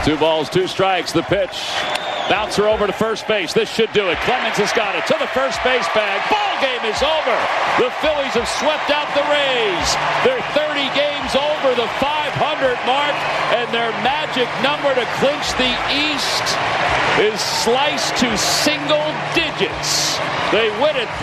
2 balls, 2 strikes. The pitch. Bouncer over to first base. This should do it. Clemens has got it to the first base bag. Ball game is over. The Phillies have swept out the Rays. They're 30 games over the 500 mark, and their magic number to clinch the East is sliced to single digits. They win it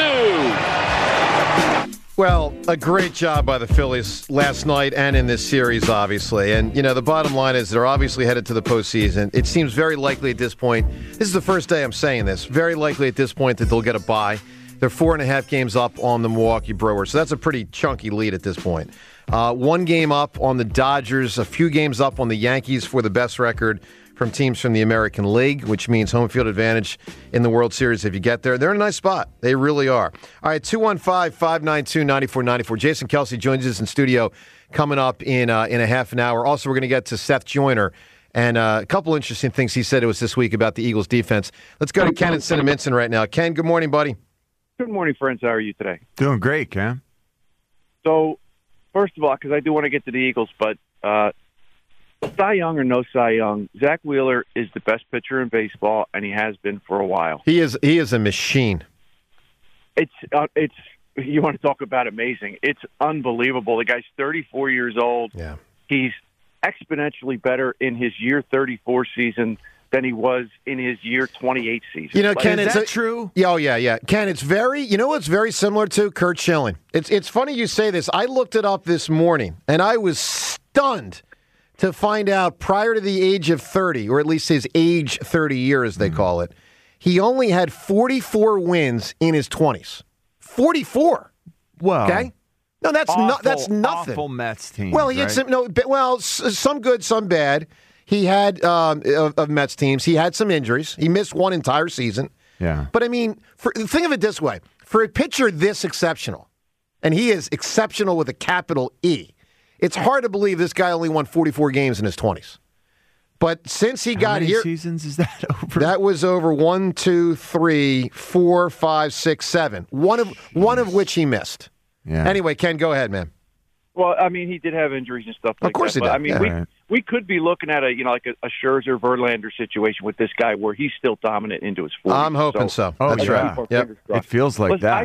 3-2. Well, a great job by the Phillies last night and in this series, obviously. And, you know, the bottom line is they're obviously headed to the postseason. It seems very likely at this point, this is the first day I'm saying this, very likely at this point that they'll get a bye. They're 4.5 games up on the Milwaukee Brewers, so that's a pretty chunky lead at this point. 1 game up on the Dodgers, a few games up on the Yankees for the best record from teams from the American League, which means home field advantage in the World Series if you get there. They're in a nice spot. They really are. All right, 215-592-9494. Jason Kelce joins us in studio coming up in a half an hour. Also, we're going to get to Seth Joyner and a couple interesting things he said to us this week about the Eagles' defense. Let's go to Ken in Cinnaminson right now. Ken, good morning, buddy. Good morning, friends. How are you today? Doing great, Ken. So, first of all, because I do want to get to the Eagles, but Cy Young or no Cy Young, Zach Wheeler is the best pitcher in baseball, and he has been for a while. He is a machine. It's you want to talk about amazing. It's unbelievable. The guy's 34 years old. Yeah. He's exponentially better in his year 34 season than he was in his year 28 season. You know, Ken, is that true? Yeah, yeah. Ken, it's very, you know what's very similar to Curt Schilling? It's funny you say this. I looked it up this morning, and I was stunned to find out prior to the age of 30, or at least his age 30 year, as they call it, he only had 44 wins in his 20s. 44. Well, okay? No, that's nothing. Awful Mets team. Well, he had some good, some bad. He had of Mets teams. He had some injuries. He missed one entire season. Yeah. But I mean, think of it this way: for a pitcher this exceptional, and he is exceptional with a capital E. It's hard to believe this guy only won 44 games in his 20s. But since he got here, how many seasons is that over? That was over 1, 2, 3, 4, 5, 6, 7. One of which he missed. Yeah. Anyway, Ken, go ahead, man. Well, I mean, he did have injuries and stuff like that. Of course he did. I mean, we could be looking at a Scherzer Verlander situation with this guy where he's still dominant into his 40s. I'm hoping so. Oh, That's yeah. right. Yep. It feels like that.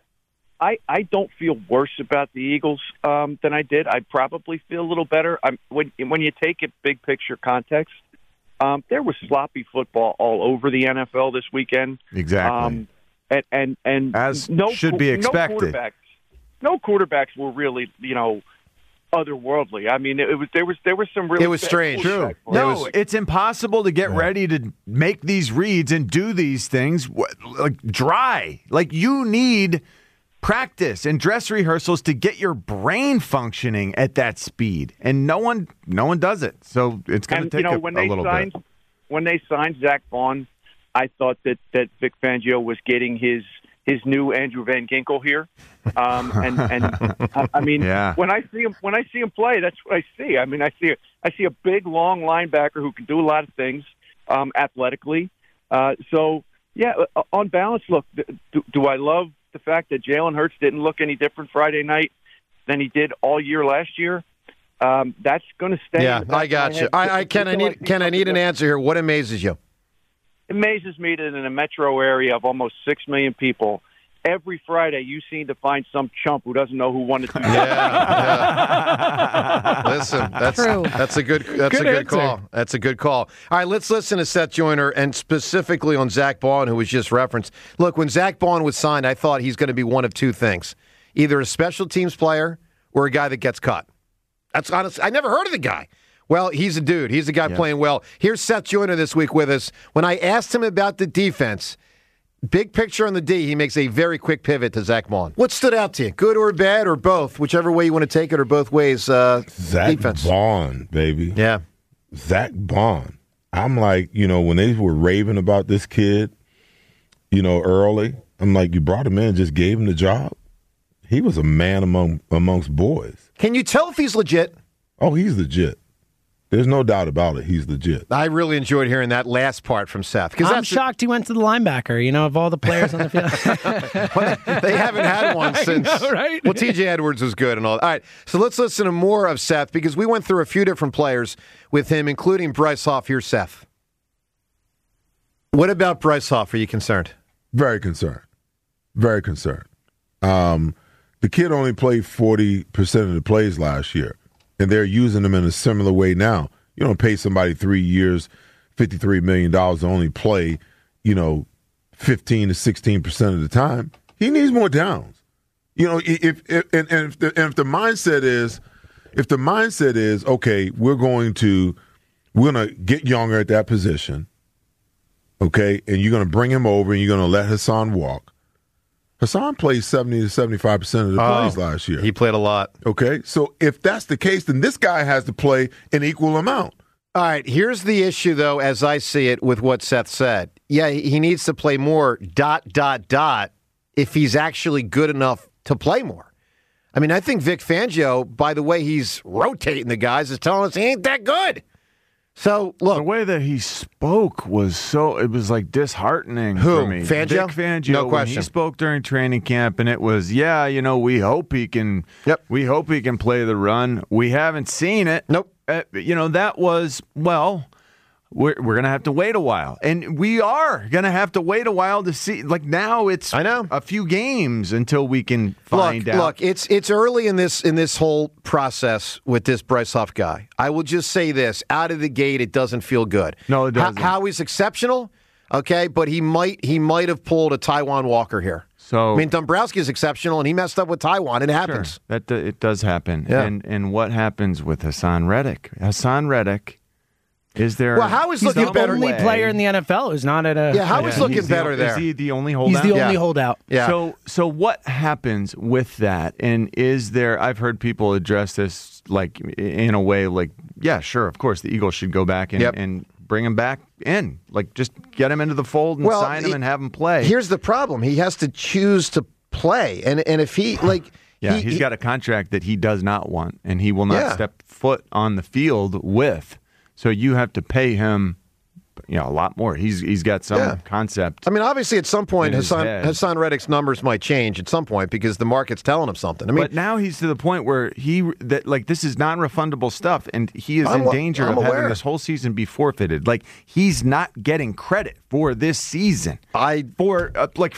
I don't feel worse about the Eagles than I did. I probably feel a little better. When you take it big picture context, there was sloppy football all over the NFL this weekend. Exactly. And as should be expected. No quarterbacks were really, otherworldly. I mean, there was some really. It was strange. True. No, it's impossible to get ready to make these reads and do these things like dry. Like you need practice and dress rehearsals to get your brain functioning at that speed, and no one does it. So it's going to take a little bit. When they signed Zach Vaughn, I thought that Vic Fangio was getting his new Andrew Van Ginkel here, and I mean, when I see him play, that's what I see. I mean, I see a big, long linebacker who can do a lot of things athletically. So yeah, on balance, look, do I love the fact that Jalen Hurts didn't look any different Friday night than he did all year last year? That's going to stay. Yeah, I got you. I need an answer here. What amazes you? It amazes me that in a metro area of almost 6 million people, every Friday you seem to find some chump who doesn't know who won the Super Bowl. Yeah. Listen, that's a good call. That's a good call. All right, let's listen to Seth Joyner and specifically on Zach Baun, who was just referenced. Look, when Zach Baun was signed, I thought he's going to be one of two things: either a special teams player or a guy that gets cut. That's honest. I never heard of the guy. Well, he's a dude. He's a guy playing well. Here's Seth Joyner this week with us. When I asked him about the defense, big picture on the D, he makes a very quick pivot to Zach Baun. What stood out to you, good or bad or both, whichever way you want to take it or both ways? Zach defense. Baun, baby. Yeah. Zach Baun. I'm like, when they were raving about this kid, early, I'm like, you brought him in, just gave him the job. He was a man amongst boys. Can you tell if he's legit? Oh, he's legit. There's no doubt about it. He's legit. I really enjoyed hearing that last part from Seth. I'm shocked he went to the linebacker, of all the players on the field. They haven't had one since. I know, right? Well, TJ Edwards was good and all. All right, so let's listen to more of Seth because we went through a few different players with him, including Bryce Hoff. Here's Seth. What about Bryce Hoff? Are you concerned? Very concerned. Very concerned. The kid only played 40% of the plays last year, and they're using him in a similar way now. You don't pay somebody 3 years, $53 million to only play, 15 to 16% of the time. He needs more downs. If the mindset is okay, we're gonna get younger at that position, okay, and you're gonna bring him over and you're gonna let Hassan walk. Hassan played 70 to 75% of the plays last year. He played a lot. Okay, so if that's the case, then this guy has to play an equal amount. All right, here's the issue, though, as I see it with what Seth said. Yeah, he needs to play more, ... if he's actually good enough to play more. I mean, I think Vic Fangio, by the way he's rotating the guys, is telling us he ain't that good. So, look. The way that he spoke was it was like disheartening for me. Fangio? Vic Fangio, no question. When he spoke during training camp, and it was, we hope he can We hope he can play the run. We haven't seen it. Nope. That was, we're going to have to wait a while. And we are going to have to wait a while to see. Like, now it's a few games until we can find out. Look, it's early in this whole process with this Bryce Hoff guy. I will just say this. Out of the gate, it doesn't feel good. No, it doesn't. How he's exceptional, okay, but he might have pulled a Taiwan Walker here. So, I mean, Dombrowski is exceptional, and he messed up with Taiwan. It happens. Sure, it does happen. Yeah. And what happens with Hassan Reddick? Hassan Reddick, is there... Well, how is looking better? He's the only player in the NFL who's not at a... Yeah, how is looking better there? Is he the only holdout? He's the only holdout. Yeah. So what happens with that? And is there... I've heard people address this like in a way like, yeah, sure, of course, the Eagles should go back and bring him back in. Like, just get him into the fold and sign him and have him play. Here's the problem. He has to choose to play. And if he, like... Yeah, he's got a contract that he does not want, and he will not step foot on the field with. So you have to pay him, a lot more. He's got some concept. I mean, obviously, at some point, Hassan Reddick's numbers might change at some point because the market's telling him something. I mean, but now he's to the point where this is non-refundable stuff, and he is in danger of having this whole season be forfeited. Like, he's not getting credit for this season. For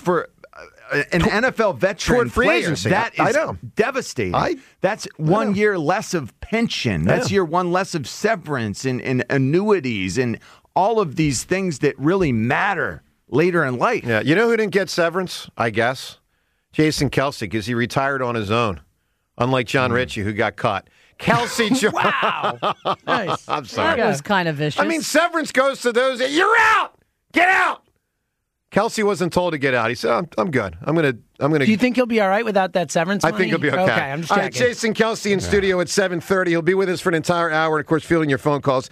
an NFL veteran player, that is devastating. That's 1 year less of pension. That's year one less of severance and annuities and all of these things that really matter later in life. Yeah, you know who didn't get severance, I guess? Jason Kelce, because he retired on his own, unlike John Ritchie, who got caught. Kelce, wow, nice. I'm sorry. That was kind of vicious. I mean, severance goes to those. You're out. Get out. Kelce wasn't told to get out. He said, "I'm good. I'm gonna." Do you think he'll be all right without that severance money? I think he'll be okay. Okay, I'm just checking. All right, Jason Kelce in studio at 7:30. He'll be with us for an entire hour, and of course, fielding your phone calls.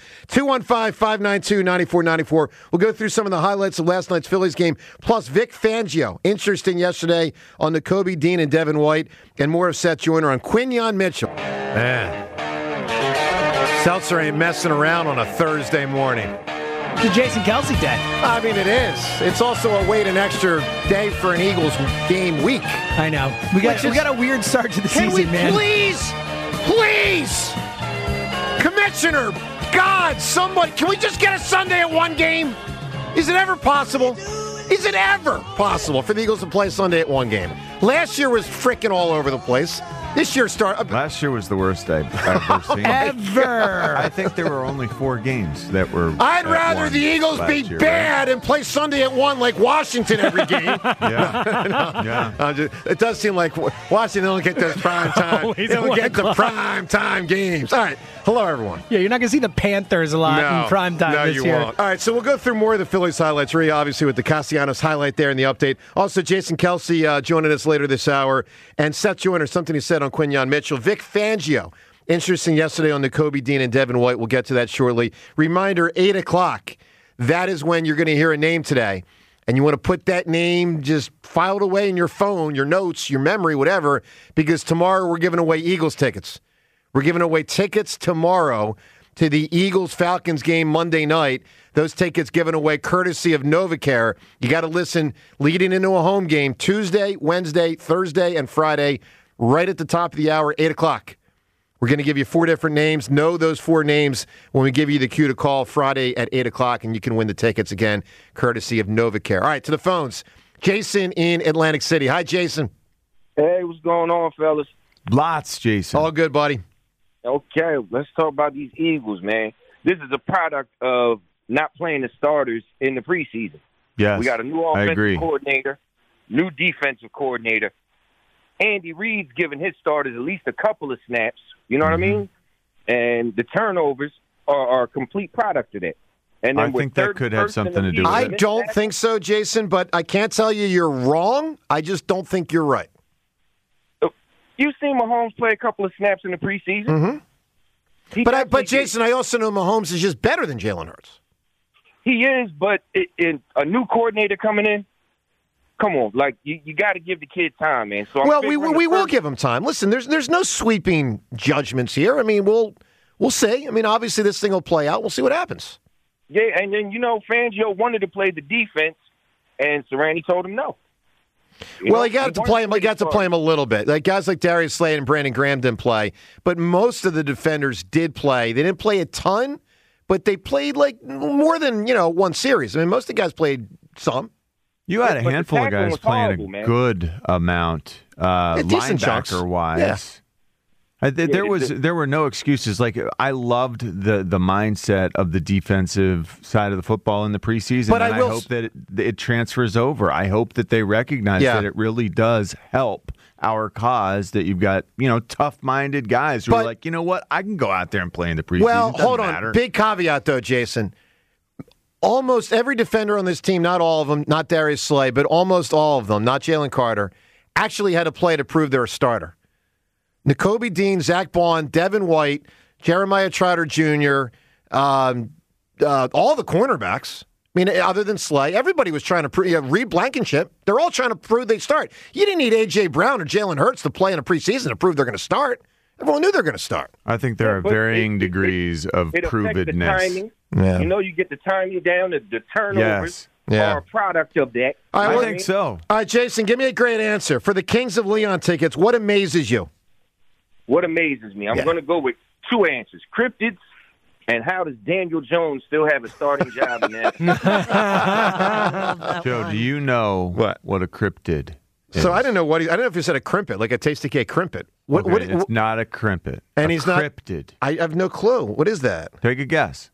215-592-9494. We'll go through some of the highlights of last night's Phillies game, plus Vic Fangio. Interesting yesterday on the Kobe Dean and Devin White, and more of Seth Joyner on Quinyon Mitchell. Man, Seltzer ain't messing around on a Thursday morning. The Jason Kelce day. I mean, it is. It's also an extra day for an Eagles game week. I know. We got a weird start to the season, man. Please, Commissioner, God, somebody, can we just get a Sunday at one game? Is it ever possible? Is it ever possible for the Eagles to play Sunday at one game? Last year was freaking all over the place. This year Last year was the worst I've ever seen. Ever. I think there were only 4 games that were. I'd rather the Eagles be bad and play Sunday at 1 like Washington every game. It does seem like Washington don't get those prime time. They don't get the prime time games. All right. Hello, everyone. Yeah, you're not going to see the Panthers a lot in prime time this year. Won't. All right, so we'll go through more of the Phillies highlights, really, obviously, with the Castellanos highlight there in the update. Also, Jason Kelce joining us later this hour. And Seth Joyner, something he said on Quinyon Mitchell. Vic Fangio, interesting yesterday on the Kobe Dean and Devin White. We'll get to that shortly. Reminder, 8 o'clock. That is when you're going to hear a name today. And you want to put that name, just file it away in your phone, your notes, your memory, whatever, because tomorrow we're giving away Eagles tickets. We're giving away tickets tomorrow to the Eagles-Falcons game Monday night. Those tickets given away courtesy of NovaCare. You got to listen leading into a home game Tuesday, Wednesday, Thursday, and Friday, right at the top of the hour, 8 o'clock. We're going to give you 4 different names. Know those 4 names when we give you the cue to call Friday at 8 o'clock, and you can win the tickets again, courtesy of NovaCare. All right, to the phones. Jason in Atlantic City. Hi, Jason. Hey, what's going on, fellas? Lots, Jason. All good, buddy. Okay, let's talk about these Eagles, man. This is a product of not playing the starters in the preseason. Yes, we got a new offensive coordinator, new defensive coordinator. Andy Reid's giving his starters at least a couple of snaps. You know what I mean? And the turnovers are a complete product of that. And then I think that could have something to do with it. I don't think so, Jason, but I can't tell you you're wrong. I just don't think you're right. You've seen Mahomes play a couple of snaps in the preseason. Mm-hmm. But Jason, I also know Mahomes is just better than Jalen Hurts. He is, but in a new coordinator coming in, come on, like you got to give the kid time, man. So we will give him time. Listen, there's no sweeping judgments here. I mean, we'll see. I mean, obviously this thing will play out. We'll see what happens. Yeah, and then Fangio wanted to play the defense, and Sirianni told him no. He got to play him. He got to play him a little bit. Like guys like Darius Slade and Brandon Graham didn't play, but most of the defenders did play. They didn't play a ton, but they played like more than one series. I mean, most of the guys played some. You had a handful of guys playing a good amount, linebacker-wise. Yeah. There were no excuses. Like I loved the mindset of the defensive side of the football in the preseason, but I hope that it transfers over. I hope that they recognize that it really does help our cause. That you've got tough-minded guys who are like, you know what, I can go out there and play in the preseason. Well, hold on. Big caveat though, Jason. Almost every defender on this team, not all of them, not Darius Slay, but almost all of them, not Jalen Carter, actually had to play to prove they're a starter. Nakobe Dean, Zach Bond, Devin White, Jeremiah Trotter Jr., all the cornerbacks. I mean, other than Slay, everybody was trying to prove. Reed Blankenship, they're all trying to prove they start. You didn't need A.J. Brown or Jalen Hurts to play in a preseason to prove they're going to start. Everyone knew they're going to start. I think there are varying degrees of provedness. Yeah. You get the timing down, the turnovers are a product of that. I think so. All right, Jason, give me a great answer. For the Kings of Leon tickets, what amazes you? What amazes me? I'm going to go with 2 answers. Cryptids, and how does Daniel Jones still have a starting job in that? Joe, do you know what a cryptid is? So I don't know I don't know if you said a crimpet, like a Tasty Cake crimpet. It's not a crimpet. And he's cryptid. I have no clue. What is that? Take a guess.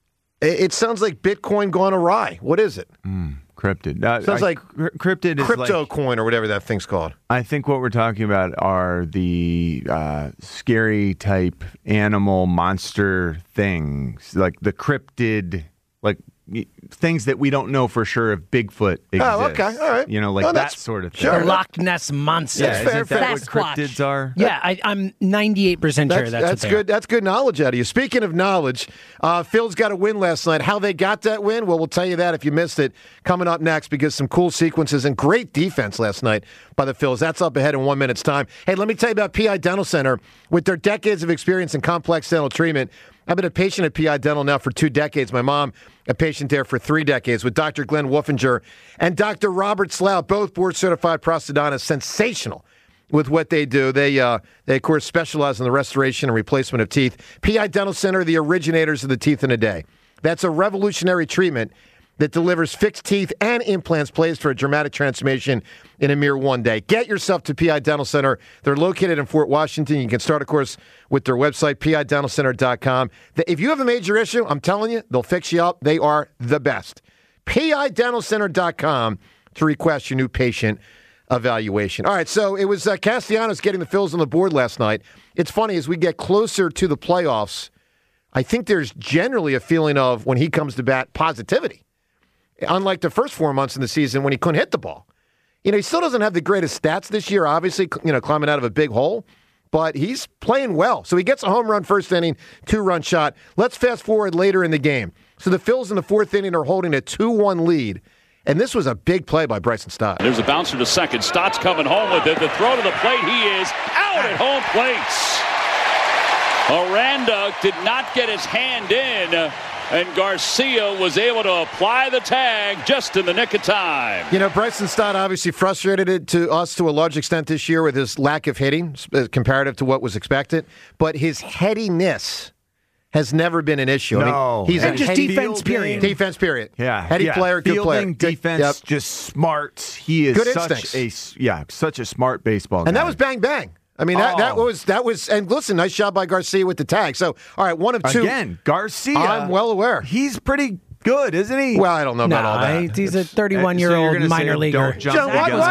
It sounds like Bitcoin gone awry. What is it? Cryptid. Sounds like cryptid is crypto coin or whatever that thing's called. I think what we're talking about are the scary type animal monster things, like the cryptid, like things that we don't know for sure if Bigfoot exists. Oh, okay, all right. That sort of thing. Sure. The Loch Ness Monster. Yeah, isn't that what cryptids are? Yeah, I'm 98% sure that's good. That's good knowledge out of you. Speaking of knowledge, Phil's got a win last night. How they got that win? Well, we'll tell you that if you missed it coming up next, because some cool sequences and great defense last night by the Phils. That's up ahead in 1 minute's time. Hey, let me tell you about PI Dental Center. With their decades of experience in complex dental treatment, I've been a patient at PI Dental now for 2 decades. My mom, a patient there for 3 decades with Dr. Glenn Wolfinger and Dr. Robert Slough, both board-certified prosthodontists, sensational with what they do. They of course, specialize in the restoration and replacement of teeth. PI Dental Center, the originators of the teeth in a day. That's a revolutionary treatment that delivers fixed teeth and implants placed for a dramatic transformation in a mere 1 day. Get yourself to PI Dental Center. They're located in Fort Washington. You can start, of course, with their website, pidentalcenter.com. If you have a major issue, I'm telling you, they'll fix you up. They are the best. pidentalcenter.com to request your new patient evaluation. All right, so it was Castellanos getting the Phils on the board last night. It's funny, as we get closer to the playoffs, I think there's generally a feeling of, when he comes to bat, positivity. Unlike the first 4 months in the season when he couldn't hit the ball. He still doesn't have the greatest stats this year, obviously, climbing out of a big hole, but he's playing well. So he gets a home run first inning, 2-run shot. Let's fast forward later in the game. So the Phils in the 4th inning are holding a 2-1 lead, and this was a big play by Bryson Stott. There's a bouncer to second. Stott's coming home with it. The throw to the plate. He is out at home plate. Aranda did not get his hand in, and Garcia was able to apply the tag just in the nick of time. You know, Bryson Stott obviously frustrated it to us to a large extent this year with his lack of hitting, comparative to what was expected. But his headiness has never been an issue. No. I mean, he's just defense period. Defense period. Yeah. Heady player, good player. Fielding, defense, just smart. He is good such a smart baseball guy. And that was bang bang. I mean, that was, and listen, nice job by Garcia with the tag. So, all right, one of two. Again, Garcia. I'm well aware. He's pretty good, isn't he? Well, I don't know about all that. He's a 31-year-old minor leaguer. John,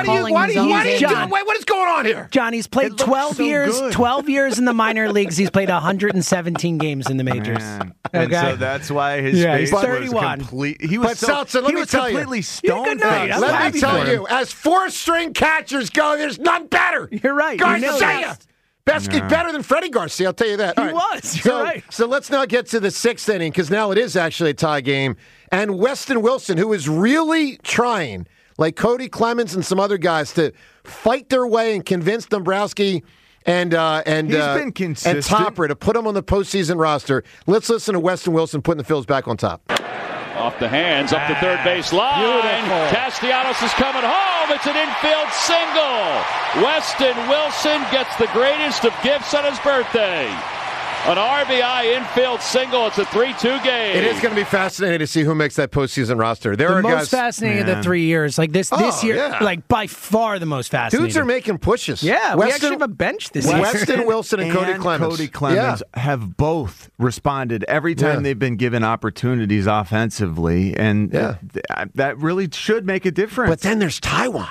what is going on here? John, he's played 12 years. Good. 12 years in the minor leagues. He's played 117 games in the majors. Man. Okay? And so that's why his face he's 31. was complete. He was completely stone faced. Let me tell you, as four-string catchers go, there's none better. You're right. Garcia. Better than Freddie Garcia, I'll tell you that. He was. You're right. So let's now get to the sixth inning, because now it is actually a tie game. And Weston Wilson, who is really trying, like Cody Clemens and some other guys, to fight their way and convince Dombrowski and been consistent. and Topper to put him on the postseason roster. Let's listen to Weston Wilson putting the Phils back on top. Off the hands, up the third base line. Beautiful. Castellanos is coming home. It's an infield single. Weston Wilson gets the greatest of gifts on his birthday. An RBI infield single. It's a 3-2 game. It is going to be fascinating to see who makes that postseason roster. There the are most guys, fascinating of the 3 years. Like this year, like by far the most fascinating. Dudes are making pushes. Yeah, we actually have a bench this year. Weston Wilson and Cody Clemens. Have both responded every time they've been given opportunities offensively, and that really should make a difference. But then there's Taiwan.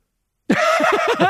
All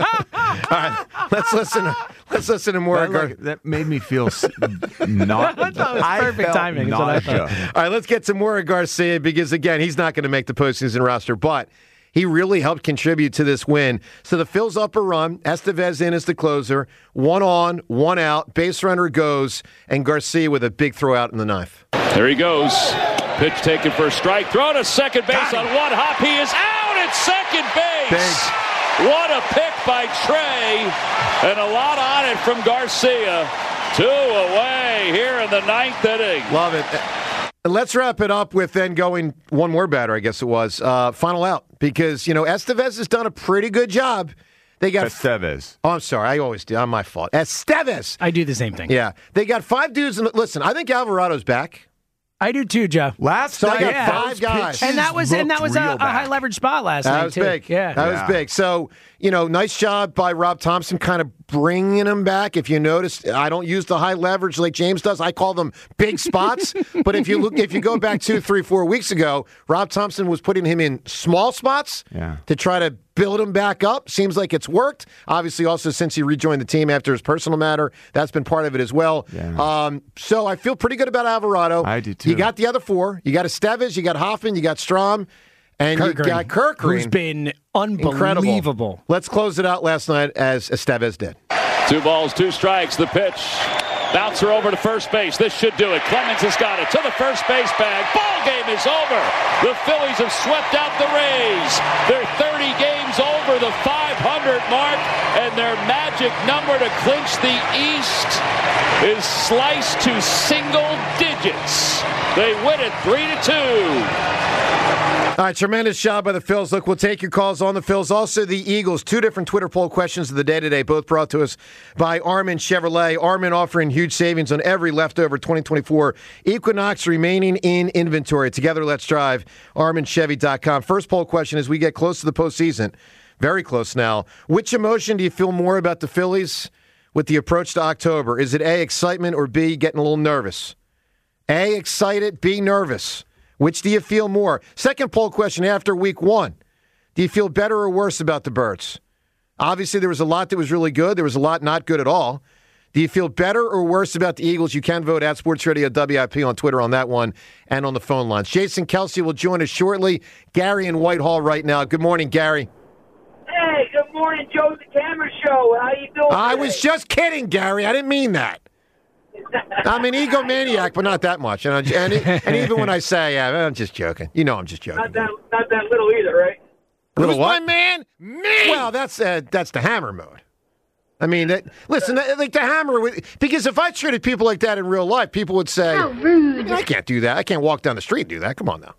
right, let's listen to more. That made me feel not. That was perfect timing. All right, let's get to more of Garcia, because again, he's not going to make the postseason roster, but he really helped contribute to this win. So the Phils up a run. Estevez in as the closer. 1 on, 1 out. Base runner goes, and Garcia with a big throw out in the ninth. There he goes. Pitch taken for a strike. Throw to second base on one hop. He is out at second base. What a pick by Trey, and a lot on it from Garcia. 2 away here in the ninth inning. Love it. Let's wrap it up with then going one more batter, I guess it was. Final out, because, Estevez has done a pretty good job. They got Estevez. Oh, I'm sorry. I always do. I'm my fault. Estevez. I do the same thing. Yeah. They got 5 dudes. Listen, I think Alvarado's back. I do too, Joe. So I got 5 guys. And that was a high leverage spot last night. That was too. big. Yeah. That was big. So, nice job by Rob Thompson kind of bringing him back. If you notice, I don't use the high leverage like James does. I call them big spots. But if you go back 2, 3, 4 weeks ago, Rob Thompson was putting him in small spots to try to build him back up. Seems like it's worked. Obviously, also since he rejoined the team after his personal matter, that's been part of it as well. Yeah. So I feel pretty good about Alvarado. I do too. You got the other 4. You got Estevez, you got Hoffman, you got Strom, and you got Kirk Green, who's been unbelievable. Incredible. Let's close it out last night as Estevez did. 2 balls, 2 strikes. The pitch. Bouncer over to first base. This should do it. Clemens has got it to the first base bag. Ball game is over. The Phillies have swept out the Rays. They're 30 games over the 500 mark, and their magic number to clinch the East is sliced to single digits. They win it 3-2. All right, tremendous job by the Phils. Look, we'll take your calls on the Phils. Also, the Eagles. 2 different Twitter poll questions of the day today, both brought to us by Armin Chevrolet. Armin offering huge savings on every leftover 2024 Equinox remaining in inventory. Together, let's drive. ArminChevy.com. First poll question as we get close to the postseason. Very close now. Which emotion do you feel more about the Phillies with the approach to October? Is it A, excitement, or B, getting a little nervous? A, excited, B, nervous. Which do you feel more? Second poll question after week 1. Do you feel better or worse about the Birds? Obviously, there was a lot that was really good. There was a lot not good at all. Do you feel better or worse about the Eagles? You can vote at Sports Radio WIP on Twitter on that one and on the phone lines. Jason Kelsey will join us shortly. Gary in Whitehall right now. Good morning, Gary. Hey, good morning, Joe the Camera Show. How you doing I today? was just kidding, Gary. I didn't mean that. I'm an egomaniac, but not that much. And even when I say, I'm just joking. You know I'm just joking. Not that little either, right? Little Who's what? my man? Me! Well, that's the Hammer mode. I mean, listen, like the hammer, because if I treated people like that in real life, people would say, "How rude! I can't do that. I can't walk down the street and do that. Come on now."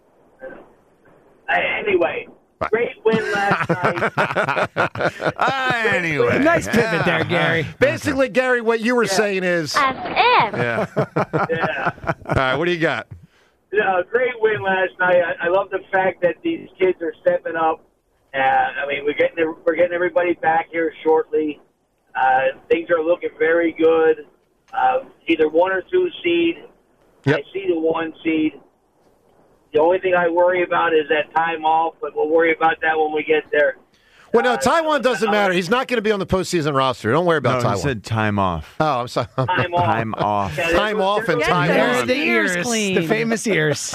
Anyway, great win last night. Anyway, nice pivot there, Gary. Basically, Gary, what you were saying is, as if. Yeah. All right, what do you got? Great win last night. I love the fact that these kids are stepping up. I mean, we're getting everybody back here shortly. Things are looking very good. Either 1 or 2 seed. Yep. I see the 1 seed. The only thing I worry about is that time off, but we'll worry about that when we get there. Well, no, Taijuan doesn't matter. He's not going to be on the postseason roster. Don't worry about Taijuan. He said time off. Oh, I'm sorry. Time off. Time off. Yeah, Time off and time There's on. the ears, the famous ears.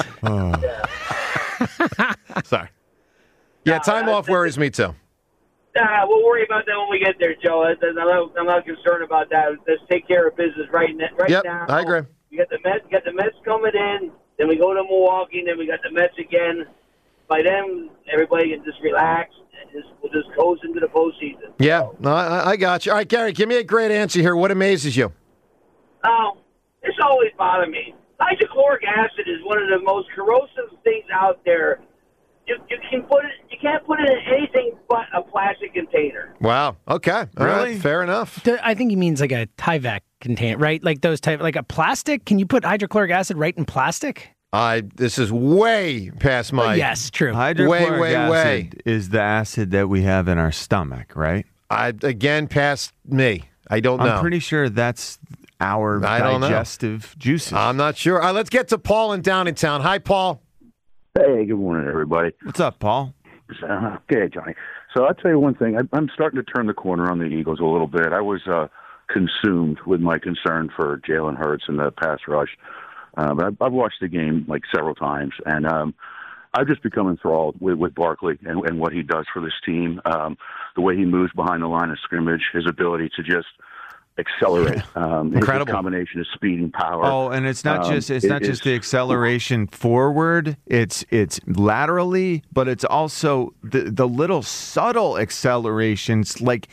Sorry. Yeah, time off worries me too. We'll worry about that when we get there, Joe. I'm not concerned about that. Let's take care of business right now. Yep, I agree. We got the Mets coming in. Then we go to Milwaukee. And then we got the Mets again. By then, everybody can just relax and we'll just coast into the postseason. Yeah, no, I got you. All right, Gary, give me a great answer here. What amazes you? Oh, it's always bothered me. Hydrochloric acid is one of the most corrosive things out there. You can't put it in anything but a plastic container. Wow. Okay. All right. Fair enough. I think he means like a Tyvek container, right? Like those type, like a plastic. Can you put hydrochloric acid right in plastic? This is way past my. Yes, true. Hydrochloric acid is the acid that we have in our stomach, right? Again, past me. I don't know. I'm pretty sure that's our digestive juices. I'm not sure. All right, let's get to Paul in Downingtown. Hi, Paul. Hey, good morning, everybody. What's up, Paul? Okay, Johnny. So I'll tell you one thing. I'm starting to turn the corner on the Eagles a little bit. I was consumed with my concern for Jalen Hurts and the pass rush. But I've watched the game like several times, and I've just become enthralled with Barkley and what he does for this team. The way he moves behind the line of scrimmage, his ability to just accelerate. Incredible. His combination of speed and power. Oh, and it's not just the acceleration forward. It's laterally, but it's also the little subtle accelerations. Like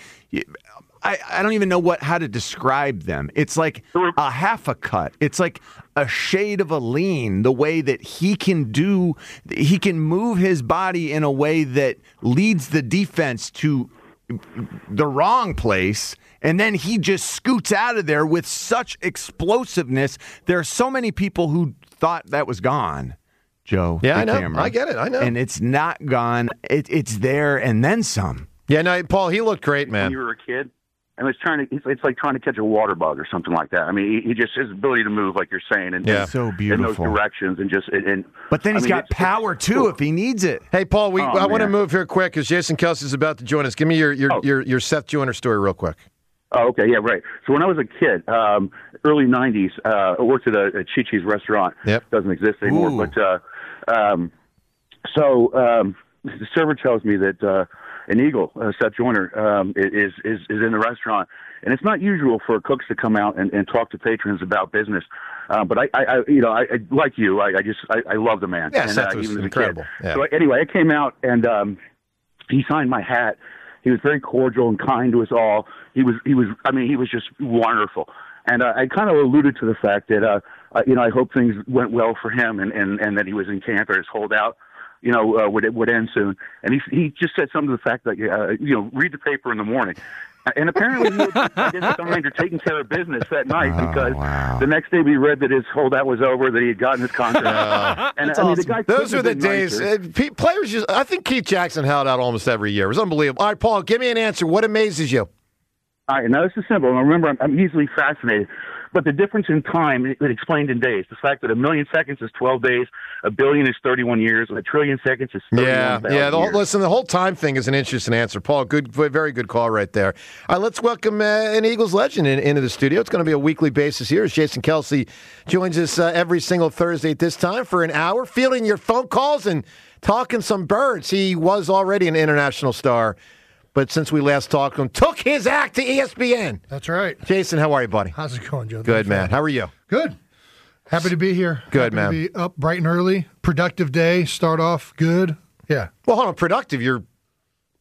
I don't even know how to describe them. It's like a half a cut. It's like a shade of a lean. The way that he can move his body in a way that leads the defense to the wrong place, and then he just scoots out of there with such explosiveness. There are so many people who thought that was gone, Joe. Yeah, I know. Camera. I get it. I know. And it's not gone. It's there and then some. Yeah, no, Paul, he looked great, man. When you were a kid, and it's like trying to catch a water bug or something like that. I mean, his ability to move, like you're saying, and so beautiful in those directions, and just But then he's got power too if he needs it. Hey, Paul, I want to move here quick because Jason Kelsey's about to join us. Give me your Seth Joyner story real quick. Oh, okay, yeah, right. So when I was a kid, early '90s, I worked at a Chi-Chi's restaurant. Yep. Doesn't exist anymore. Ooh. But the server tells me that an Eagle, Seth Joyner, is in the restaurant, and it's not usual for cooks to come out and talk to patrons about business. But I like you, I love the man. Yeah, and, Seth was even incredible. Yeah. So anyway, I came out and he signed my hat. He was very cordial and kind to us all. He was just wonderful. And I kind of alluded to the fact that I hope things went well for him and that he was in camp or his holdout. Would end soon. And he just said something to the fact that, read the paper in the morning. And apparently he had signed or taken care of business that night because the next day we read that his holdout was over, that he had gotten his contract. And awesome. The guy those were the days. Players I think Keith Jackson held out almost every year. It was unbelievable. All right, Paul, give me an answer. What amazes you? All right, now this is simple. And remember, I'm easily fascinated. But the difference in time, it explained in days. The fact that 1 million seconds is 12 days, 1 billion is 31 years, and 1 trillion seconds is 31,000 years. Listen, the whole time thing is an interesting answer. Paul, very good call right there. All right, let's welcome an Eagles legend into the studio. It's going to be a weekly basis here as Jason Kelsey joins us every single Thursday at this time for an hour, fielding your phone calls and talking some birds. He was already an international star, but since we last talked to him, took his act to ESPN. That's right. Jason, how are you, buddy? How's it going, Joe? Good, man. How are you? Good. Happy to be here. Good, Happy man. to be up bright and early. Productive day. Start off good. Yeah. Well, hold on. Productive. You're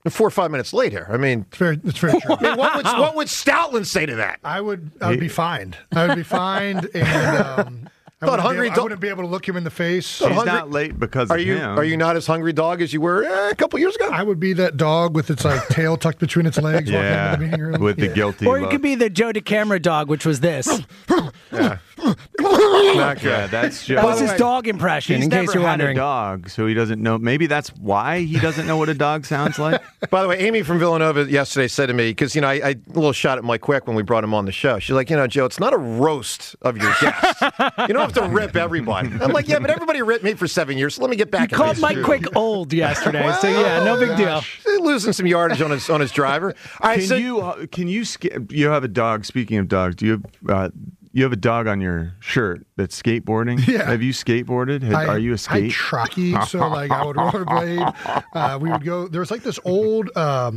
4 or 5 minutes later. I mean, it's very true. I mean, what would Stoutland say to that? I would be fined. I would be fined, and I wouldn't be able to look him in the face. He's not late because of him. Are you not as hungry dog as you were a couple years ago? I would be that dog with its tail tucked between its legs. Walking into the meeting room. With the guilty Or look. you could be the Joe DeCamera dog, which was this. Yeah. That's Joe. That was his dog impression, in case you're wondering. He's never had a dog, so he doesn't know. Maybe that's why he doesn't know what a dog sounds like. By the way, Amy from Villanova yesterday said to me, because, I a little shot at Mike Quick when we brought him on the show. She's like, Joe, it's not a roast of your guests. You don't have to rip everybody. I'm like, yeah, but everybody ripped me for 7 years, so let me get back. You called Mike Quick old yesterday, well, so yeah, no big deal. Losing some yardage on his driver. All right, you have a dog? Speaking of dogs, do you have a dog on your shirt that's skateboarding? Yeah. Have you skateboarded? Are you a skate? I trucky, so I would rollerblade. We would go. There was this old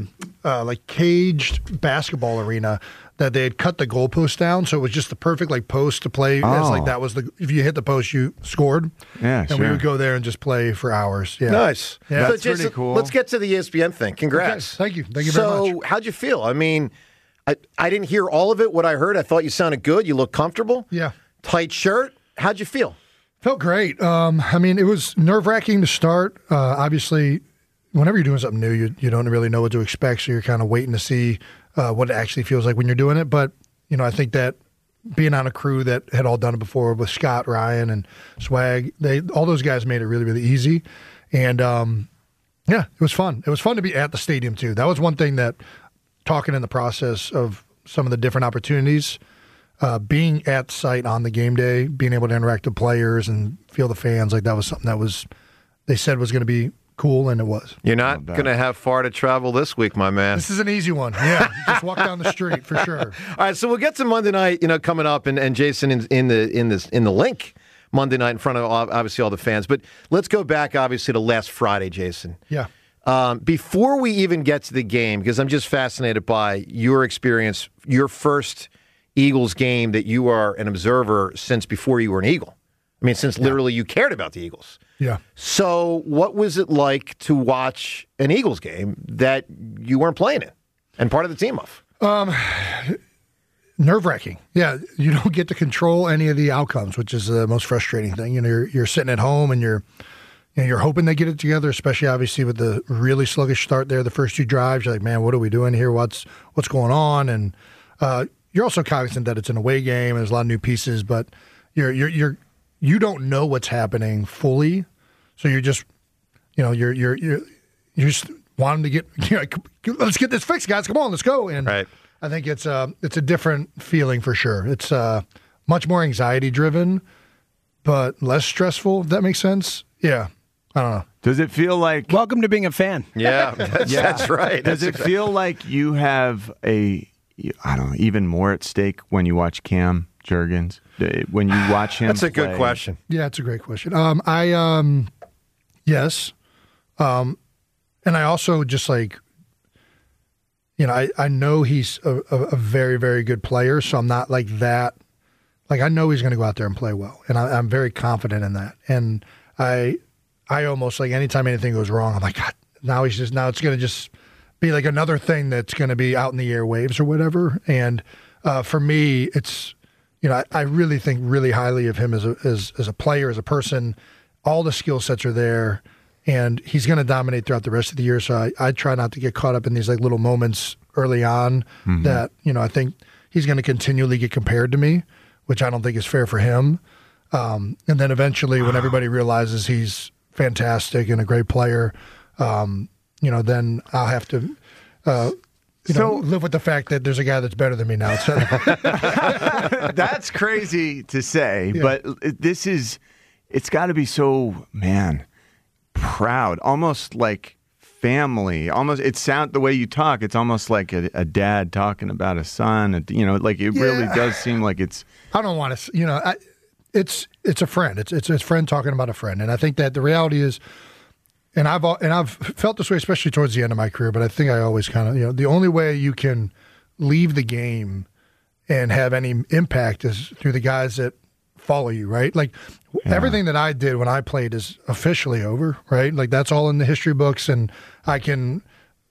caged basketball arena that they had cut the goalpost down, so it was just the perfect post to play. As that was if you hit the post, you scored. Yeah, and we would go there and just play for hours. Yeah. Nice. Yeah. So That's pretty cool. Let's get to the ESPN thing. Congrats. Okay. Thank you very much. So, how'd you feel? I mean, I didn't hear all of it. What I heard, I thought you sounded good. You looked comfortable. Yeah. Tight shirt. How'd you feel? Felt great. It was nerve-wracking to start. Obviously, whenever you're doing something new, you don't really know what to expect, so you're kind of waiting to see what it actually feels like when you're doing it. But, I think that being on a crew that had all done it before with Scott, Ryan, and Swag, all those guys made it really, really easy. And, it was fun. It was fun to be at the stadium, too. That was one thing that, talking in the process of some of the different opportunities, being at site on the game day, being able to interact with players and feel the fans, that was something that they said was going to be cool, and it was. You're not going to have far to travel this week, my man. This is an easy one. Yeah, just walk down the street for sure. All right, so we'll get to Monday night, coming up, and Jason in the link Monday night in front of obviously all the fans. But let's go back obviously to last Friday, Jason. Yeah. Before we even get to the game, because I'm just fascinated by your experience, your first Eagles game that you are an observer since before you were an Eagle. I mean, since literally you cared about the Eagles. Yeah. So what was it like to watch an Eagles game that you weren't playing in and part of the team of? Nerve-wracking. Yeah, you don't get to control any of the outcomes, which is the most frustrating thing. You're sitting at home and you're hoping they get it together, especially obviously with the really sluggish start there, the first 2 drives. You're like, man, what are we doing here? What's going on? And you're also cognizant that it's an away game and there's a lot of new pieces, but you don't know what's happening fully, so you're just you're just wanting to get let's get this fixed, guys. Come on, let's go. And right. I think it's a different feeling for sure. It's much more anxiety driven, but less stressful. If that makes sense. Yeah. I don't know. Does it feel like... Welcome to being a fan. Yeah, that's right. Does it feel like you have even more at stake when you watch Cam Jurgens? When you watch him That's a play? good question. Yeah, it's a great question. Yes. And I also just I know he's a very, very good player, so I'm not like that. I know he's going to go out there and play well, and I'm very confident in that. And I almost anytime anything goes wrong, I'm like, God, now it's going to just be another thing that's going to be out in the airwaves or whatever. And for me, it's, I really think really highly of him as a player, as a person. All the skill sets are there, and he's going to dominate throughout the rest of the year. So I try not to get caught up in these little moments early on that, I think he's going to continually get compared to me, which I don't think is fair for him. And then eventually when everybody realizes he's fantastic and a great player, then I'll have to, live with the fact that there's a guy that's better than me now. So. That's crazy to say, but it's got to be so, man, proud, almost like family. Almost, the way you talk, it's almost like a dad talking about a son. It really does seem like it's. I don't want to, it's a friend. It's a friend talking about a friend, and I think that the reality is, and I've felt this way, especially towards the end of my career. But I think I always kind of, the only way you can leave the game and have any impact is through the guys that follow you, right? Everything that I did when I played is officially over, right? That's all in the history books, and I can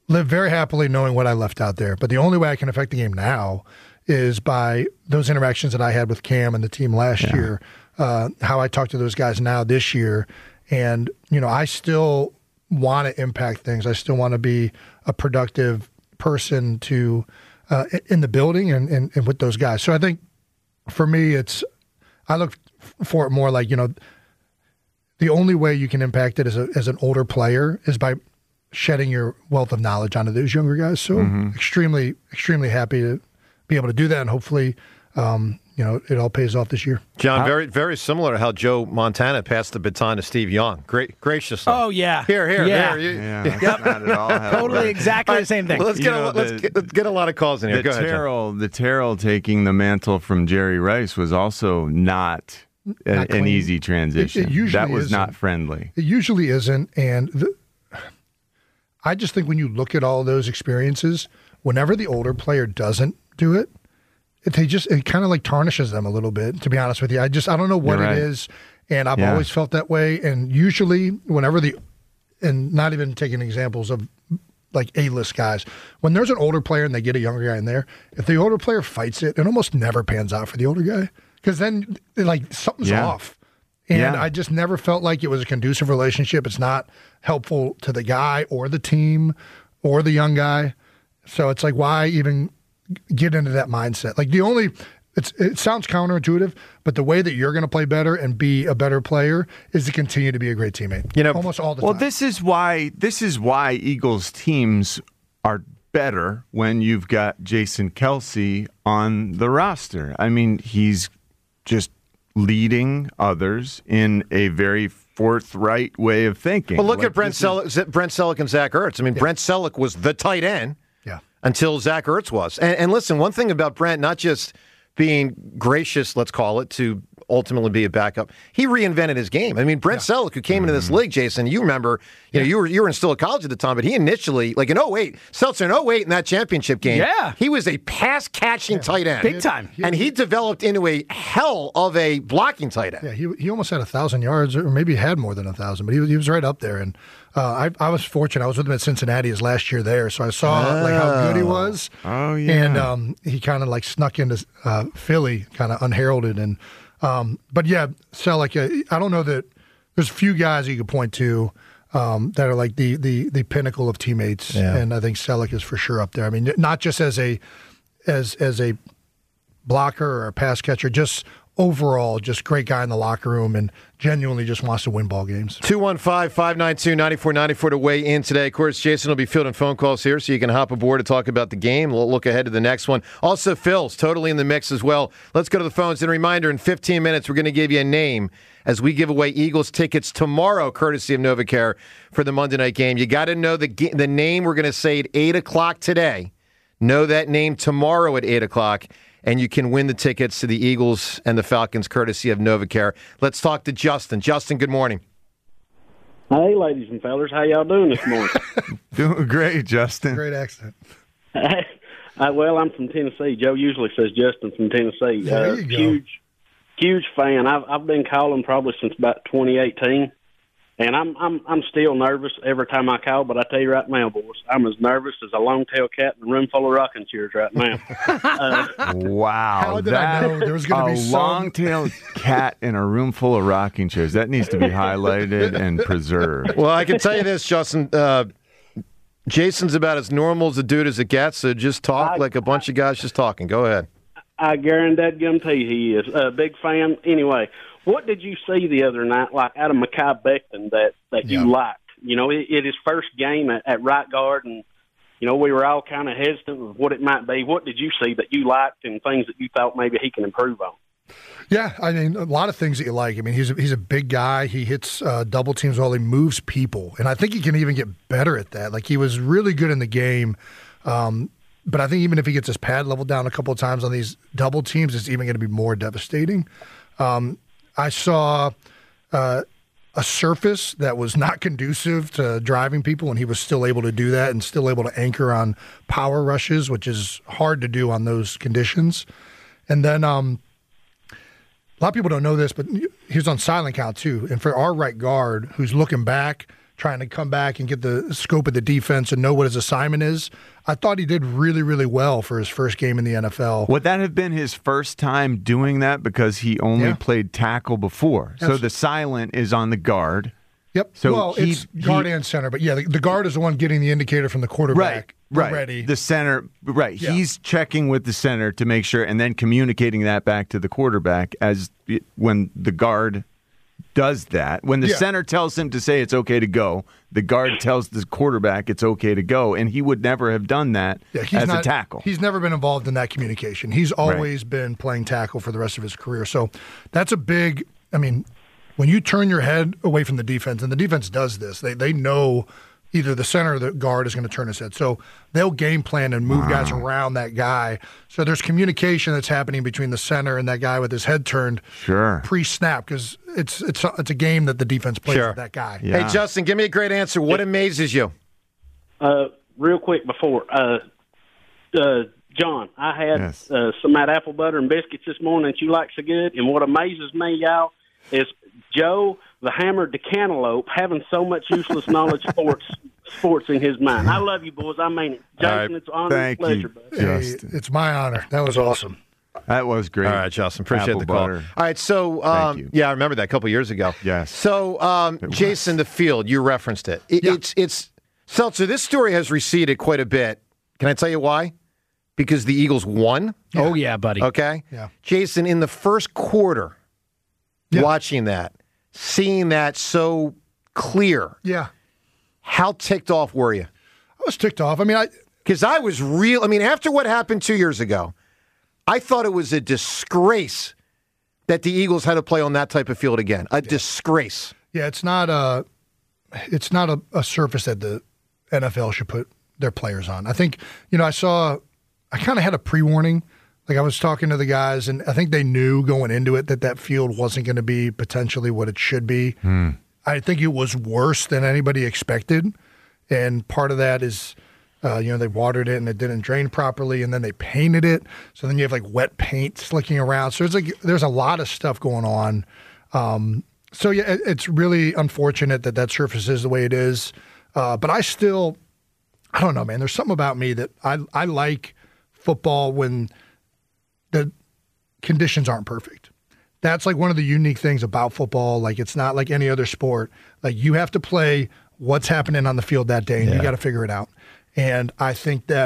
live very happily knowing what I left out there. But the only way I can affect the game now is by those interactions that I had with Cam and the team last year, how I talk to those guys now this year. And, I still want to impact things. I still want to be a productive person to in the building and with those guys. So I think for me, I look for it more like, the only way you can impact it as an older player is by shedding your wealth of knowledge onto those younger guys. So extremely, extremely happy to be able to do that. And hopefully, it all pays off this year. John, very, very similar to how Joe Montana passed the baton to Steve Young. Graciously. Oh, yeah. Here. Not at all totally exactly the same thing. Let's get a lot of calls in here. Go ahead, John. The Terrell taking the mantle from Jerry Rice was also not an easy transition. It usually that was isn't. not friendly. It usually isn't. And I just think when you look at all those experiences, whenever the older player doesn't do it, it kind of like tarnishes them a little bit, to be honest with you. I don't know what it is, and I've always felt that way. And usually whenever and not even taking examples of like A-list guys, when there's an older player and they get a younger guy in there, if the older player fights it almost never pans out for the older guy, because then like something's off. And I just never felt like it was a conducive relationship. It's not helpful to the guy or the team or the young guy. So it's like, why even get into that mindset? Like it sounds counterintuitive, but the way that you're going to play better and be a better player is to continue to be a great teammate. Almost all the time. Well, this is why Eagles teams are better when you've got Jason Kelce on the roster. I mean, he's just leading others in a very forthright way of thinking. Well, look at Brent Selleck and Zach Ertz. I mean, Brent Selleck was the tight end until Zach Ertz was. And listen, one thing about Brent, not just being gracious, let's call it, to ultimately be a backup, he reinvented his game. I mean, Brent Selleck, who came into this league, Jason, you remember, you were still at college at the time, but he initially, like in 08, Seltzer in 08 in that championship game, he was a pass-catching tight end. Big time. And he developed into a hell of a blocking tight end. Yeah, he almost had 1,000 yards, or maybe had more than 1,000, but he was right up there. And I was fortunate. I was with him at Cincinnati his last year there, so I saw how good he was. Oh, yeah. And he kind of like snuck into Philly kind of unheralded. And but yeah, Selleck, I don't know that there's a few guys you could point to that are like the pinnacle of teammates, and I think Selleck is for sure up there. I mean, not just as a blocker or a pass catcher, just overall, just great guy in the locker room and genuinely just wants to win ball games. 215-592-9494 to weigh in today. Of course, Jason will be fielding phone calls here, so you can hop aboard to talk about the game. We'll look ahead to the next one. Also, Phil's totally in the mix as well. Let's go to the phones. And a reminder, in 15 minutes, we're going to give you a name as we give away Eagles tickets tomorrow, courtesy of NovaCare, for the Monday night game. You got to know the name we're going to say at 8 o'clock today. Know that name tomorrow at 8 o'clock. And you can win the tickets to the Eagles and the Falcons, courtesy of NovaCare. Let's talk to Justin. Justin, good morning. Hey, ladies and fellas. How y'all doing this morning? Doing great, Justin. Great accent. Well, I'm from Tennessee. Joe usually says Justin from Tennessee. There you go. Huge fan. I've been calling probably since about 2018. And I'm still nervous every time I call, but I tell you right now, boys, I'm as nervous as a long-tailed cat in a room full of rocking chairs right now. Wow. How did I know there was going to be a long-tailed cat in a room full of rocking chairs? That needs to be highlighted and preserved. Well, I can tell you this, Justin. Jason's about as normal as a dude as it gets, so just talk like a bunch of guys just talking. Go ahead. I guarantee he is. A big fan. Anyway, what did you see the other night, like out of Mekhi Becton, that you liked? You know, it his first game at right guard, and, you know, we were all kind of hesitant with what it might be. What did you see that you liked and things that you thought maybe he can improve on? Yeah, I mean, a lot of things that you like. I mean, he's a big guy. He hits double teams well. He moves people, and I think he can even get better at that. Like, he was really good in the game, but I think even if he gets his pad level down a couple of times on these double teams, it's even going to be more devastating. I saw a surface that was not conducive to driving people, and he was still able to do that and still able to anchor on power rushes, which is hard to do on those conditions. And then a lot of people don't know this, but he was on silent count too. And for our right guard, who's looking back, trying to come back and get the scope of the defense and know what his assignment is. I thought he did really, really well for his first game in the NFL. Would that have been his first time doing that because he only played tackle before? Absolutely. So the silent is on the guard. Yep. So it's guard and center, but the guard is the one getting the indicator from the quarterback. Right. Ready. The center, right. Yeah. He's checking with the center to make sure and then communicating that back to the quarterback when the guard does that. When the center tells him to say it's okay to go, the guard tells the quarterback it's okay to go, and he would never have done that as a tackle. He's never been involved in that communication. He's always been playing tackle for the rest of his career. So that's a big, when you turn your head away from the defense, and the defense does this, they know either the center or the guard is going to turn his head. So they'll game plan and move guys around that guy. So there's communication that's happening between the center and that guy with his head turned pre-snap because it's a game that the defense plays with that guy. Yeah. Hey, Justin, give me a great answer. What amazes you? Real quick before, John, I had some of that apple butter and biscuits this morning that you like so good, and what amazes me, y'all, is Joe the Hammered the Cantaloupe having so much useless knowledge sports in his mind. I love you, boys. I mean it. Jason, it's an honor and pleasure. Hey, it's my honor. That was awesome. That was great. All right, Justin. Appreciate apple the call. butter. All right, so, I remember that a couple years ago. Yes. So, Jason, the field, you referenced it. It's Seltzer, this story has receded quite a bit. Can I tell you why? Because the Eagles won? Yeah. Oh, yeah, buddy. Okay? Yeah. Jason, in the first quarter, watching that, seeing that so clear. Yeah. How ticked off were you? I was ticked off. Because I was after what happened 2 years ago, I thought it was a disgrace that the Eagles had to play on that type of field again. A disgrace. Yeah, it's not a surface that the NFL should put their players on. I think, I kind of had a pre-warning. Like I was talking to the guys, and I think they knew going into it that field wasn't going to be potentially what it should be. I think it was worse than anybody expected, and part of that is, they watered it and it didn't drain properly, and then they painted it. So then you have like wet paint slicking around. So there's a lot of stuff going on. It's really unfortunate that surface is the way it is. But I don't know, man. There's something about me that I like football when the conditions aren't perfect. That's like one of the unique things about football. Like it's not like any other sport. Like you have to play what's happening on the field that day, and you got to figure it out. And I think that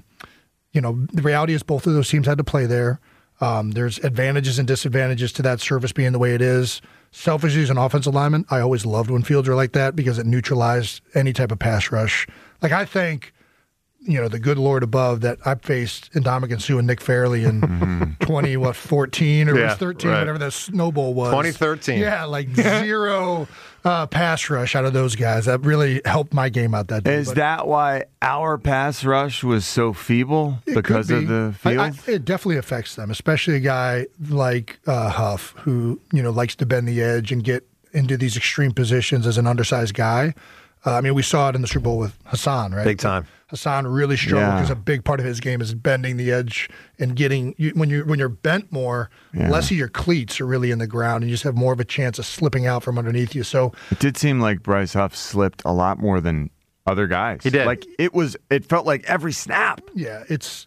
the reality is both of those teams had to play there. There's advantages and disadvantages to that surface being the way it is. Selfishly, as an offensive lineman, I always loved when fields are like that because it neutralized any type of pass rush. Like I think, the good Lord above that I faced Ndamukong Suh and Nick Fairley in 2014 or 13, whatever the snowball was. 2013. Yeah, like zero pass rush out of those guys. That really helped my game out that day. Is that why our pass rush was so feeble because of the field? It definitely affects them, especially a guy like Huff who, likes to bend the edge and get into these extreme positions as an undersized guy. We saw it in the Super Bowl with Hassan, right? Big time. Hassan really struggled because a big part of his game is bending the edge and getting when you're bent more, less of your cleats are really in the ground, and you just have more of a chance of slipping out from underneath you. So it did seem like Bryce Huff slipped a lot more than other guys. He did. Like it felt like every snap. Yeah,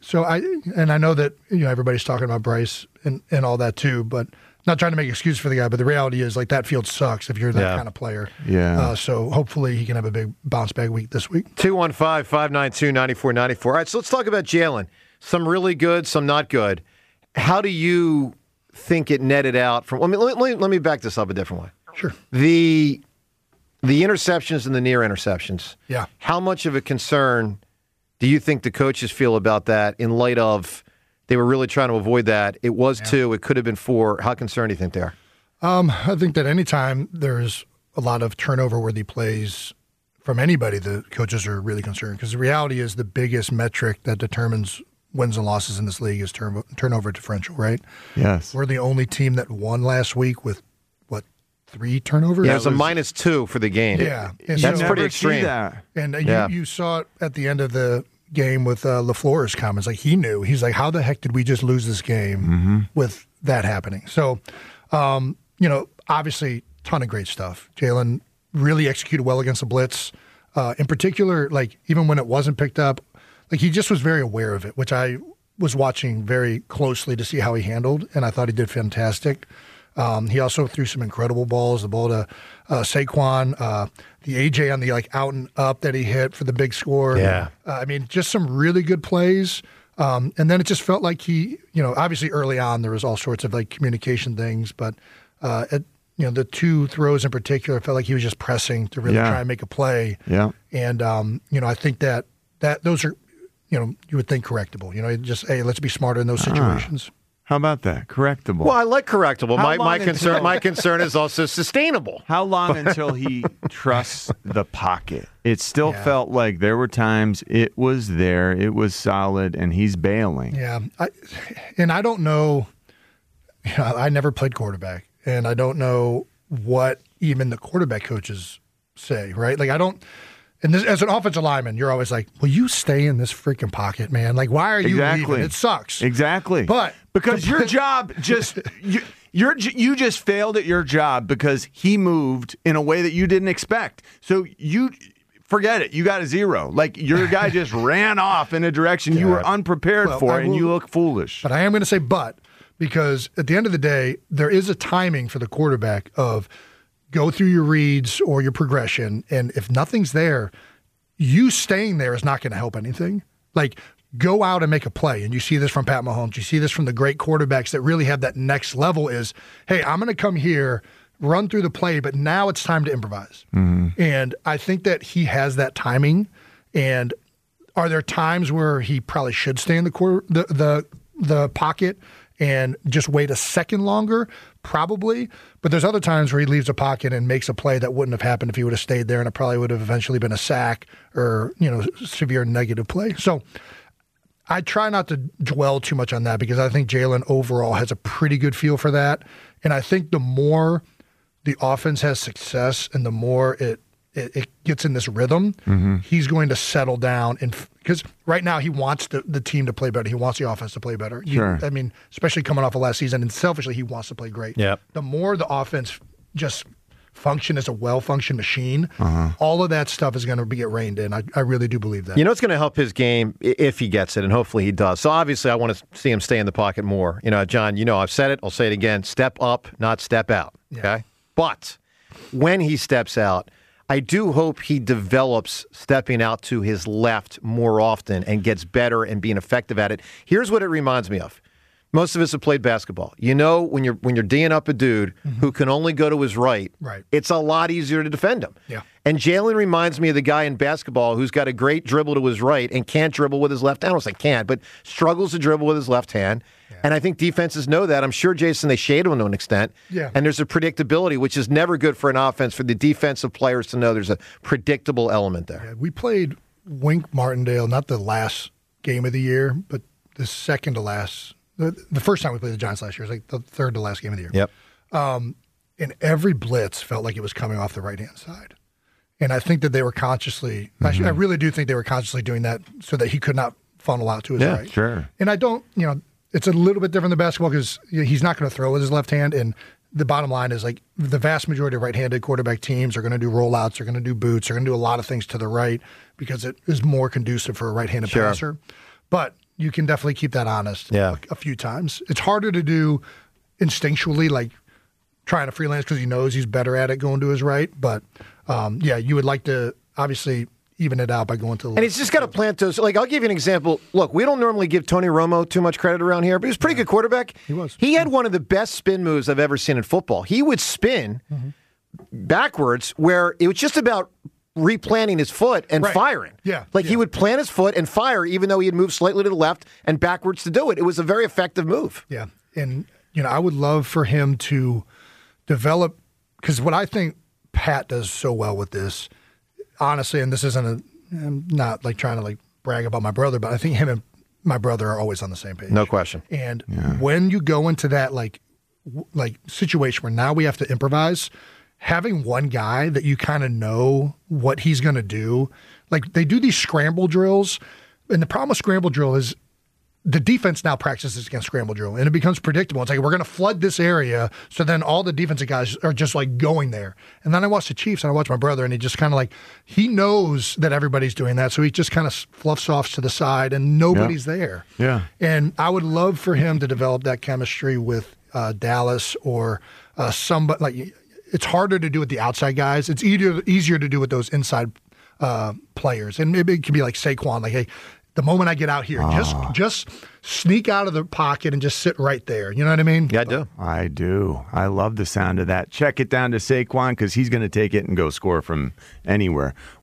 I know that everybody's talking about Bryce and all that too, but. Not trying to make excuses for the guy, but the reality is, like, that field sucks if you're that kind of player. Yeah. So hopefully he can have a big bounce-back week this week. 215-592-9494. All right, so let's talk about Jalen. Some really good, some not good. How do you think it netted out from – let me back this up a different way. Sure. The interceptions and the near interceptions. Yeah. How much of a concern do you think the coaches feel about that in light of – they were really trying to avoid that. It was 2. It could have been 4. How concerned do you think they are? I think that anytime there's a lot of turnover-worthy plays from anybody, the coaches are really concerned because the reality is the biggest metric that determines wins and losses in this league is turnover differential, right? Yes. We're the only team that won last week with, 3 turnovers? Yeah, it was a -2 for the game. Yeah. That's pretty extreme. And you saw it at the end of the game with LaFleur's comments. Like he knew. He's like, how the heck did we just lose this game with that happening? So, obviously, ton of great stuff. Jalen really executed well against the blitz. In particular, like even when it wasn't picked up, like he just was very aware of it, which I was watching very closely to see how he handled, and I thought he did fantastic. He also threw some incredible balls, the ball to Saquon, the AJ on the like out and up that he hit for the big score. Yeah. I mean, just some really good plays. And then it just felt like he, obviously early on there was all sorts of like communication things, but the two throws in particular, it felt like he was just pressing to really try and make a play. Yeah. And, I think that those are, you would think correctable. Just, hey, let's be smarter in those situations. How about that? Correctable. Well, I like correctable. My concern is also sustainable. How long until he trusts the pocket? It still felt like there were times it was there, it was solid, and he's bailing. Yeah. I don't know. I never played quarterback, and I don't know what even the quarterback coaches say, right? Like, I don't. And this, as an offensive lineman, you're always like, will you stay in this freaking pocket, man? Like, why are you leaving? It sucks. Exactly. But because your job just you just failed at your job because he moved in a way that you didn't expect. So you forget it. You got a 0. Like, your guy just ran off in a direction you were unprepared for, and you look foolish. But I am going to say because at the end of the day, there is a timing for the quarterback of go through your reads or your progression, and if nothing's there, you staying there is not going to help anything. Like, go out and make a play, and you see this from Pat Mahomes. You see this from the great quarterbacks that really have that next level is, hey, I'm going to come here, run through the play, but now it's time to improvise. Mm-hmm. And I think that he has that timing. And are there times where he probably should stay in the pocket and just wait a second longer? Probably. But there's other times where he leaves a pocket and makes a play that wouldn't have happened if he would have stayed there, and it probably would have eventually been a sack or, severe negative play. So I try not to dwell too much on that because I think Jalen overall has a pretty good feel for that. And I think the more the offense has success and the more it gets in this rhythm, he's going to settle down. Because right now he wants the team to play better. He wants the offense to play better. Sure. Especially coming off of last season, and selfishly he wants to play great. Yep. The more the offense just function as a well-functioned machine, all of that stuff is going to get reined in. I really do believe that. It's going to help his game if he gets it, and hopefully he does. So obviously I want to see him stay in the pocket more. John, I've said it. I'll say it again. Step up, not step out. Okay? But when he steps out, I do hope he develops stepping out to his left more often and gets better and being effective at it. Here's what it reminds me of. Most of us have played basketball. When you're D'ing up a dude who can only go to his right, it's a lot easier to defend him. Yeah. And Jalen reminds me of the guy in basketball who's got a great dribble to his right and can't dribble with his left hand. I don't say can't, but struggles to dribble with his left hand. Yeah. And I think defenses know that. I'm sure, Jason, they shade him to an extent. Yeah. And there's a predictability, which is never good for an offense, for the defensive players to know there's a predictable element there. Yeah, we played Wink Martindale, not the last game of the year, but the second to last. The first time we played the Giants last year was like the third to last game of the year. Yep. And every blitz felt like it was coming off the right-hand side. And I think that they were consciously, I really do think they were consciously doing that so that he could not funnel out to his right. Sure. And I don't, it's a little bit different than basketball because he's not going to throw with his left hand. And the bottom line is, like, the vast majority of right-handed quarterback teams are going to do rollouts, they're going to do boots, they're going to do a lot of things to the right because it is more conducive for a right-handed passer. But you can definitely keep that honest a few times. It's harder to do instinctually, like trying to freelance because he knows he's better at it going to his right. But, you would like to obviously even it out by going to the left. And he's just got to plant those. Like, I'll give you an example. Look, we don't normally give Tony Romo too much credit around here, but he was a pretty good quarterback. He was. He had one of the best spin moves I've ever seen in football. He would spin backwards where it was just about replanting his foot and firing. Yeah. He would plant his foot and fire even though he had moved slightly to the left and backwards to do it. It was a very effective move. Yeah. And, I would love for him to develop, because what I think Pat does so well with this, honestly, and this isn't I'm not like trying to like brag about my brother, but I think him and my brother are always on the same page. No question. And when you go into that like situation where now we have to improvise, having one guy that you kind of know what he's going to do, like they do these scramble drills, and the problem with scramble drill is the defense now practices against scramble drill, and it becomes predictable. It's like, we're going to flood this area, so then all the defensive guys are just like going there. And then I watch the Chiefs, and I watch my brother, and he just kind of like, he knows that everybody's doing that, so he just kind of fluffs off to the side, and nobody's there. Yeah. And I would love for him to develop that chemistry with Dallas or somebody. Like, it's harder to do with the outside guys. It's easier to do with those inside players. And maybe it can be like Saquon, like, hey, the moment I get out here, just sneak out of the pocket and just sit right there. You know what I mean? Yeah, I do. I do. I love the sound of that. Check it down to Saquon because he's going to take it and go score from anywhere.